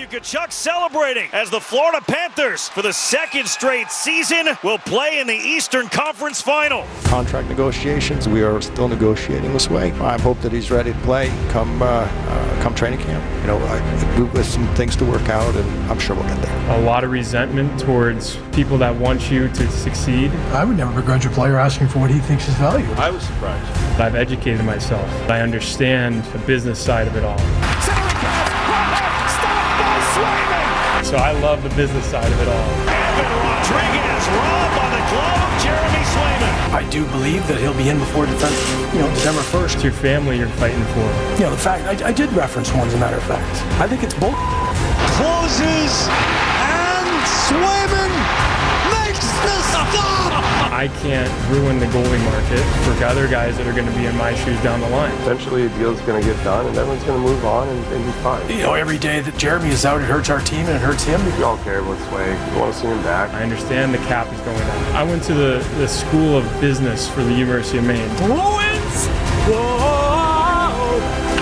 Matthew Tkachuk celebrating as the Florida Panthers, for the second straight season, will play in the Eastern Conference Final. Contract negotiations, we are still negotiating with Sway. I hope that he's ready to play come training camp. With some things to work out, and I'm sure we'll get there. A lot of resentment towards people that want you to succeed. I would never begrudge a player asking for what he thinks is valuable. I was surprised. I've educated myself. I understand the business side of it all. So I love the business side of it all. Evan Rodriguez robbed by the glove, Jeremy Swayman. I do believe that he'll be in before December 1st. It's your family you're fighting for. The fact, I did reference one, as a matter of fact. I think it's both. Closes, and Swayman makes the stop! I can't ruin the goalie market for other guys that are going to be in my shoes down the line. Eventually, a deal's going to get done, and everyone's going to move on and be fine. Every day that Jeremy is out, it hurts our team and it hurts him. We all care about Sway. We want to see him back. I understand the cap is going up. I went to the School of Business for the University of Maine. Bruins! Whoa!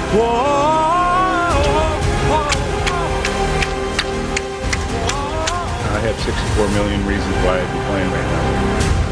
I have 64 million reasons why I'd be playing right now.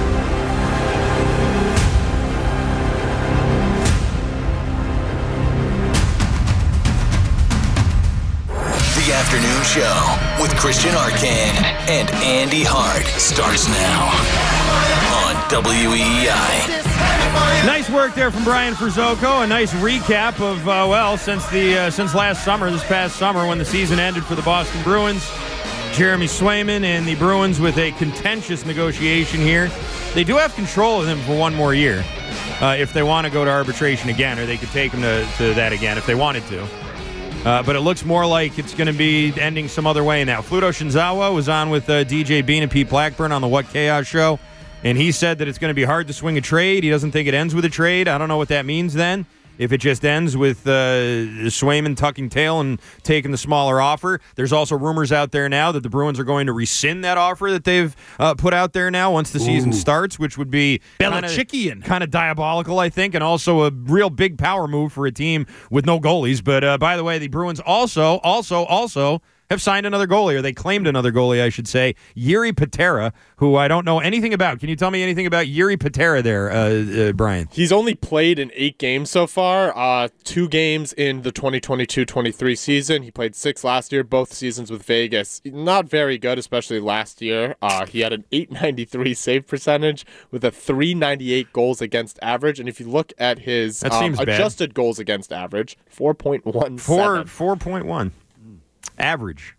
The Afternoon Show with Christian Arcand and Andy Hart starts now on WEEI. Nice work there from Brian Frizzoco. A nice recap of, since last summer, this past summer when the season ended for the Boston Bruins. Jeremy Swayman and the Bruins with a contentious negotiation here. They do have control of him for one more year if they want to go to arbitration again, or they could take him to that again if they wanted to. But it looks more like it's going to be ending some other way now. Fluto Shinzawa was on with DJ Bean and Pete Blackburn on the What Chaos show, and he said that it's going to be hard to swing a trade. He doesn't think it ends with a trade. I don't know what that means then. If it just ends with Swayman tucking tail and taking the smaller offer. There's also rumors out there now that the Bruins are going to rescind that offer that they've put out there now once the season starts, which would be kind of diabolical, I think, and also a real big power move for a team with no goalies. But by the way, the Bruins also have signed another goalie, or they claimed another goalie, I should say, Jiri Patera, who I don't know anything about. Can you tell me anything about Jiri Patera there, Brian? He's only played in 8 games so far, 2 games in the 2022-23 season. He played 6 last year, both seasons with Vegas. Not very good, especially last year. He had an .893 save percentage with a .398 goals against average, and if you look at his adjusted goals against average, 4.17. 4.1. Average.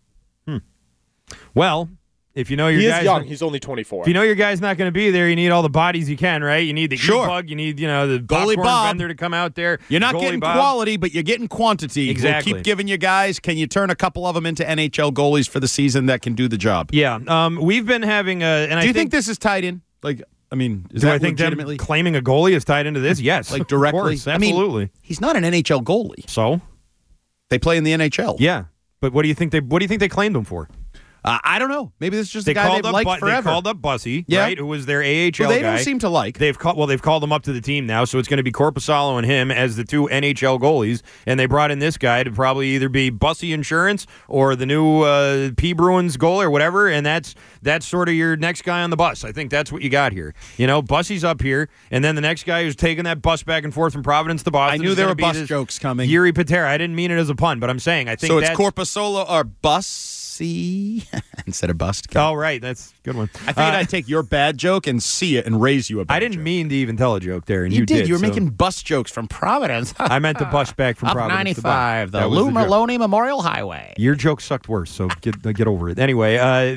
Well, if you know your guy's young. He's only 24. If you know your guy's not going to be there, you need all the bodies you can, right? You need the E-bug, you need the goalie Bob vendor to come out there. You're not getting quality, but you're getting quantity. Exactly. We'll keep giving you guys. Can you turn a couple of them into NHL goalies for the season that can do the job? Yeah. We've been having do you think this is tied in? Is that I think legitimately them claiming a goalie is tied into this? Yes, directly. Of course, absolutely. He's not an NHL goalie. So they play in the NHL. Yeah. But what do you think they claimed him for? I don't know. Maybe this is just a guy they've liked forever. They called up Bussy, right, who was their AHL guy. They don't seem to like. They've called him up to the team now, so it's going to be Korpisalo and him as the 2 NHL goalies, and they brought in this guy to probably either be Bussy Insurance or the new P Bruins goalie or whatever, and that's sort of your next guy on the bus. I think that's what you got here. Bussy's up here, and then the next guy who's taking that bus back and forth from Providence to Boston. I knew there were bus jokes coming. Jiri Patera. I didn't mean it as a pun, but I'm saying I think so. It's Korpisalo or Bussy instead of bust. Oh, right. That's a good one. I figured I'd take your bad joke and see it and raise you a bad I didn't joke. mean to even tell a joke there, and you did. You were making bus jokes from Providence. I meant the bus back from Providence. 95, the Lou Maloney Memorial Highway. Your joke sucked worse, so get over it. Anyway,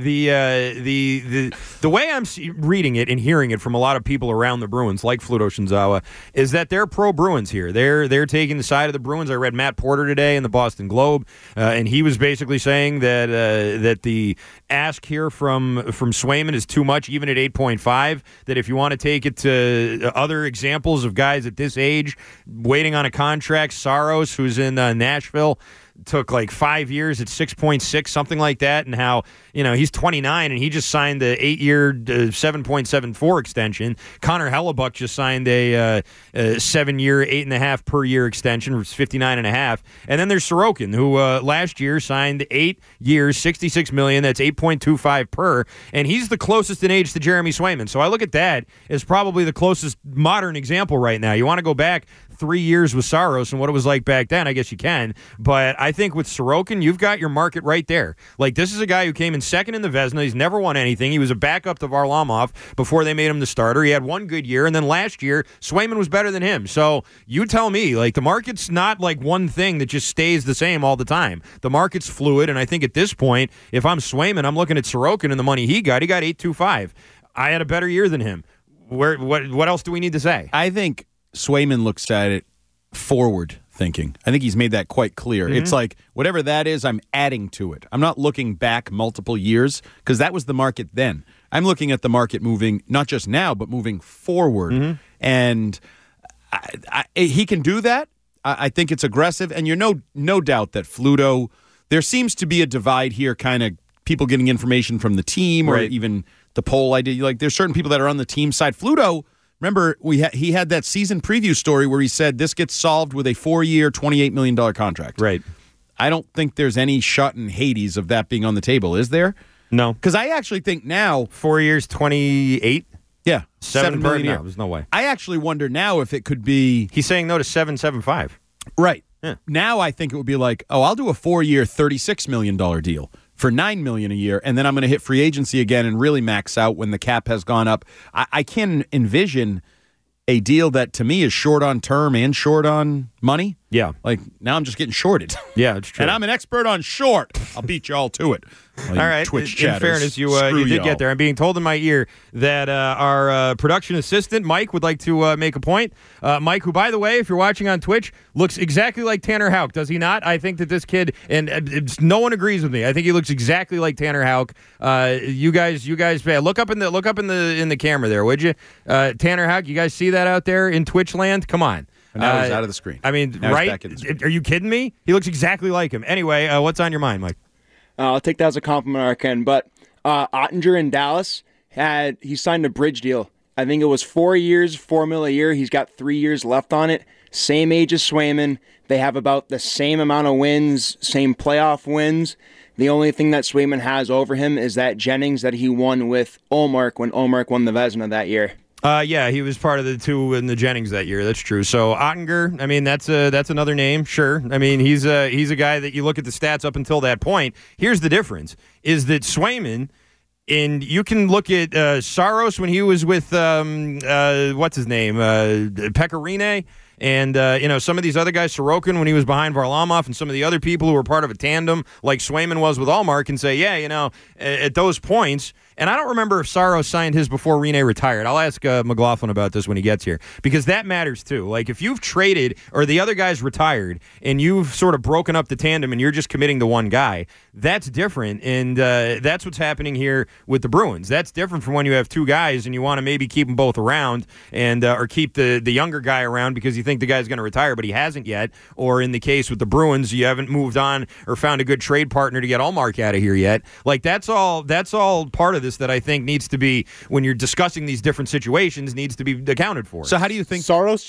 the way I'm reading it and hearing it from a lot of people around the Bruins, like Fluto Shinzawa, is that they're pro-Bruins here. They're taking the side of the Bruins. I read Matt Porter today in the Boston Globe, and he was basically saying that the ask here from Swayman is too much, even at 8.5, that if you want to take it to other examples of guys at this age waiting on a contract, Saros, who's in Nashville, took like 5 years at 6.6, something like that, and how, he's 29 and he just signed the 8-year 7.74 extension. Connor Hellebuck just signed a 7-year 8.5 per year extension, which is 59.5. And then there's Sorokin, who last year signed 8 years, $66 million. That's 8.25 per, and he's the closest in age to Jeremy Swayman. So I look at that as probably the closest modern example right now. You want to go back 3 years with Saros and what it was like back then, I guess you can. But I think with Sorokin, you've got your market right there. Like, this is a guy who came in second in the Vezina. He's never won anything. He was a backup to Varlamov before they made him the starter. He had one good year, and then last year, Swayman was better than him. So you tell me, like, the market's not like one thing that just stays the same all the time. The market's fluid, and I think at this point, if I'm Swayman, I'm looking at Sorokin and the money he got. He got 8.25. I had a better year than him. What else do we need to say? I think Swayman looks at it forward thinking. I think he's made that quite clear. Mm-hmm. It's like, whatever that is, I'm adding to it. I'm not looking back multiple years because that was the market then. I'm looking at the market moving, not just now, but moving forward. Mm-hmm. And he can do that. I think it's aggressive. And you're no doubt that Fluto, there seems to be a divide here, kind of people getting information from the team or even the poll I did. Like, there's certain people that are on the team side. Fluto, remember, he had that season preview story where he said this gets solved with a 4-year, $28 million contract. Right. I don't think there's any shot in Hades of that being on the table, is there? No. Because I actually think now... 4 years, 28? Yeah. $7 million. No, there's no way. I actually wonder now if it could be... He's saying no to 7.75. Right. Yeah. Now I think it would be like, I'll do a 4-year, $36 million deal for $9 million a year, and then I'm going to hit free agency again and really max out when the cap has gone up. I can envision a deal that to me is short on term and short on money. Yeah. Like, now I'm just getting shorted. Yeah, it's true. And I'm an expert on short. I'll beat you all to it. All right. Twitch in chatters. fairness, you did get there. I'm being told in my ear that our production assistant, Mike, would like to make a point. Mike, who, by the way, if you're watching on Twitch, looks exactly like Tanner Houck, does he not? I think that this kid, and no one agrees with me. I think he looks exactly like Tanner Houck. You guys, look up in the camera there, would you? Tanner Houck, you guys see that out there in Twitch land? Come on. And now he's out of the screen. I mean, now right? Are you kidding me? He looks exactly like him. Anyway, what's on your mind, Mike? I'll take that as a compliment, Arkin. But Ottinger in Dallas, he signed a bridge deal. I think it was 4 years, $4 million a year. He's got 3 years left on it. Same age as Swayman. They have about the same amount of wins, same playoff wins. The only thing that Swayman has over him is that Jennings that he won with Ullmark when Ullmark won the Vezina that year. Yeah, he was part of the two in the Jennings that year. That's true. So Ottinger, I mean, that's another name, sure. I mean, he's a guy that you look at the stats up until that point. Here's the difference: is that Swayman, and you can look at Saros when he was with what's his name, Pecorine. And, some of these other guys, Sorokin, when he was behind Varlamov, and some of the other people who were part of a tandem, like Swayman was with Ullmark, can say, at those points, and I don't remember if Saros signed his before Rene retired. I'll ask McLaughlin about this when he gets here, because that matters too. Like, if you've traded, or the other guy's retired, and you've sort of broken up the tandem, and you're just committing to one guy, that's different, and that's what's happening here with the Bruins. That's different from when you have two guys, and you want to maybe keep them both around, and or keep the younger guy around because you think the guy's going to retire, but he hasn't yet. Or in the case with the Bruins, you haven't moved on or found a good trade partner to get Ullmark out of here yet. Like, that's all part of this that I think needs to be, when you're discussing these different situations, needs to be accounted for. So how do you think Saros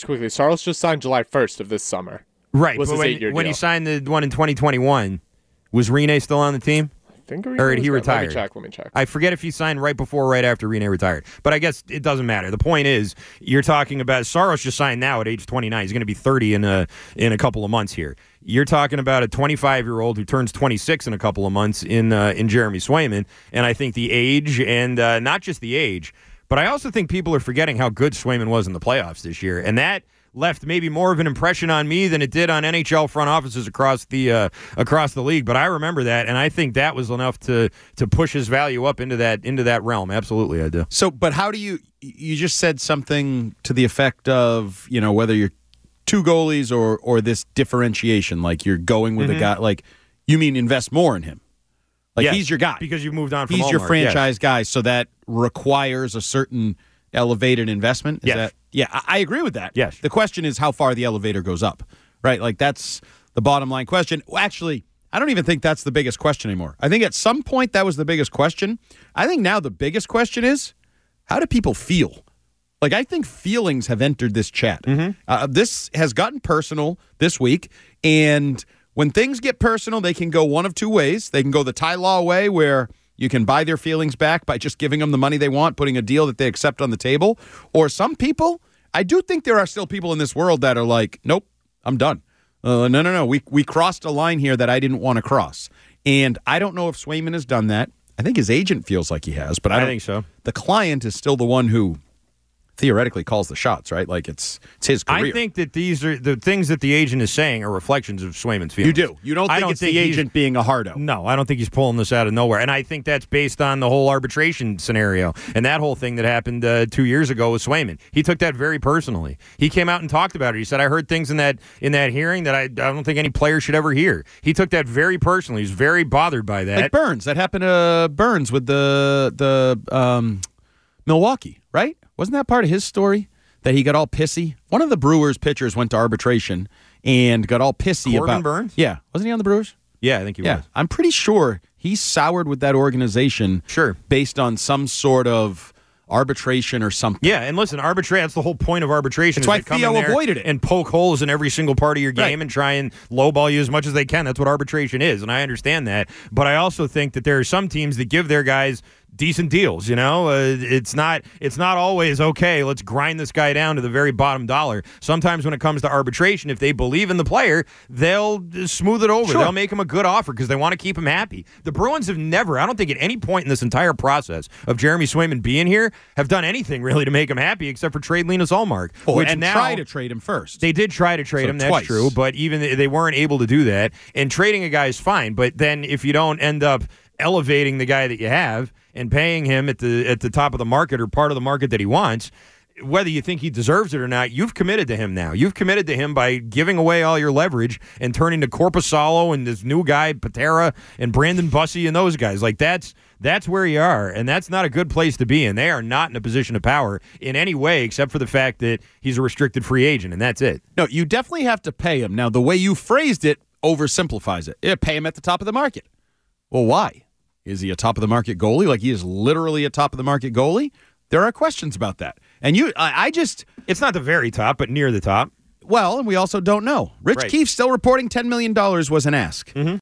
just signed July 1st of this summer. Right, was but his 8-year when deal. he signed the one in 2021, was Rene still on the team? Or did he retire? Let me check. I forget if he signed right before or right after Rene retired. But I guess it doesn't matter. The point is, you're talking about Saros just signed now at age 29. He's going to be 30 in a couple of months here. You're talking about a 25-year-old who turns 26 in a couple of months in Jeremy Swayman. And I think the age, and not just the age, but I also think people are forgetting how good Swayman was in the playoffs this year. And that left maybe more of an impression on me than it did on NHL front offices across the league. But I remember that, and I think that was enough to push his value up into that realm. Absolutely, I do. So, but how do you just said something to the effect of, whether you're two goalies or this differentiation, like you're going with a guy, like, you mean invest more in him? Like, yes, he's your guy. because you've moved on from He's Ullmark, your franchise yes. guy, so that requires a certain elevated investment? Yes. I agree with that. Yes. The question is how far the elevator goes up, right? Like, that's the bottom line question. Actually, I don't even think that's the biggest question anymore. I think at some point that was the biggest question. I think now the biggest question is, how do people feel? Like, I think feelings have entered this chat. This has gotten personal this week, and when things get personal, they can go one of two ways. They can go the Ty Law way, where you can buy their feelings back by just giving them the money they want, putting a deal that they accept on the table. Or some people, I do think there are still people in this world that are like, nope, I'm done. No. We crossed a line here that I didn't want to cross. And I don't know if Swayman has done that. I think his agent feels like he has, but I think so. The client is still the one who theoretically calls the shots, right? Like it's his career. I think that these are the things that the agent is saying are reflections of Swayman's feelings. You do. You don't think it's the agent being a hardo. No, I don't think he's pulling this out of nowhere. And I think that's based on the whole arbitration scenario and that whole thing that happened 2 years ago with Swayman. He took that very personally. He came out and talked about it. He said, I heard things in that hearing that I don't think any player should ever hear. He took that very personally. He's very bothered by that. Like Burns. That happened to Burns with the Milwaukee, right? Wasn't that part of his story that he got all pissy? One of the Brewers pitchers went to arbitration and got all pissy Corbin about Burns? Yeah. Wasn't he on the Brewers? Yeah, I think he was. I'm pretty sure he soured with that organization based on some sort of arbitration or something. Yeah, and listen, that's the whole point of arbitration. That's why Theo avoided it. And poke holes in every single part of your game and try and lowball you as much as they can. That's what arbitration is, and I understand that. But I also think that there are some teams that give their guys decent deals. It's not always okay. Let's grind this guy down to the very bottom dollar. Sometimes when it comes to arbitration, if they believe in the player, they'll smooth it over. They'll make him a good offer because they want to keep him happy. The Bruins have never, I don't think at any point in this entire process of Jeremy Swayman being here, have done anything really to make him happy except for trade Linus Ullmark. Try to trade him first. They did try to trade him. That's twice. True, but even they weren't able to do that. And trading a guy is fine, but then if you don't end up elevating the guy that you have and paying him at the top of the market or part of the market that he wants, whether you think he deserves it or not, you've committed to him now. You've committed to him by giving away all your leverage and turning to Korpisalo and this new guy, Patera, and Brandon Bussey and those guys. Like, that's where you are, and that's not a good place to be in. They are not in a position of power in any way except for the fact that he's a restricted free agent, and that's it. No, you definitely have to pay him. Now, the way you phrased it oversimplifies it. Yeah, pay him at the top of the market. Well, why? Is he a top-of-the-market goalie? Like, he is literally a top-of-the-market goalie? There are questions about that. And it's not the very top, but near the top. Well, and we also don't know. Rich Keefe still reporting $10 million was an ask.